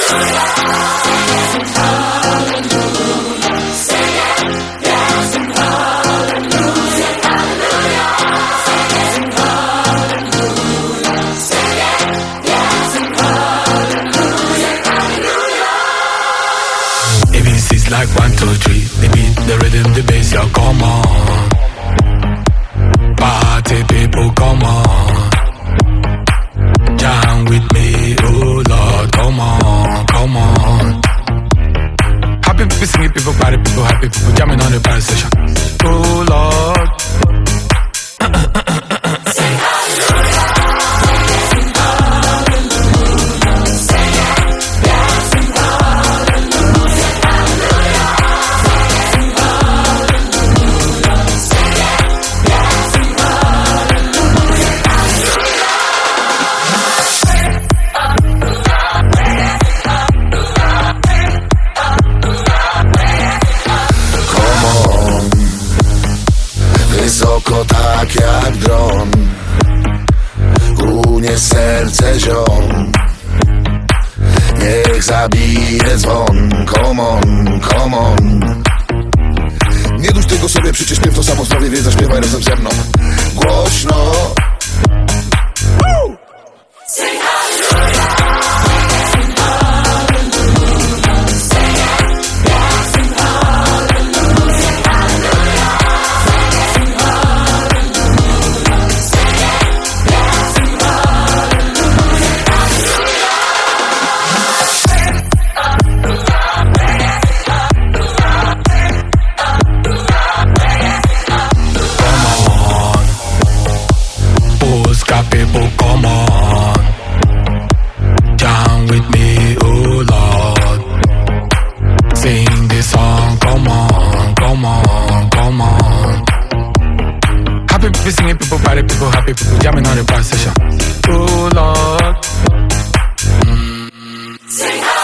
ABC's like 1, 2, 3. They beat the rhythm, the bass, yo, come on. Party people, come on. Jam with me, oh Lord, come on, come on. Happy people singing, people party, people happy, people jamming on the party session. Oh Lord. Wysoko tak jak dron, runie serce ziom. Niech zabije dzwon, come on, come on. Nie dusz tego sobie, przecież śpiew to samo zdrowie, wiedza, śpiewaj razem ze mną głośno. People, come on, jam with me, oh Lord. Sing this song, come on, come on, come on. Happy people singing, people party, people happy, people jamming on the bar session. Oh Lord. Sing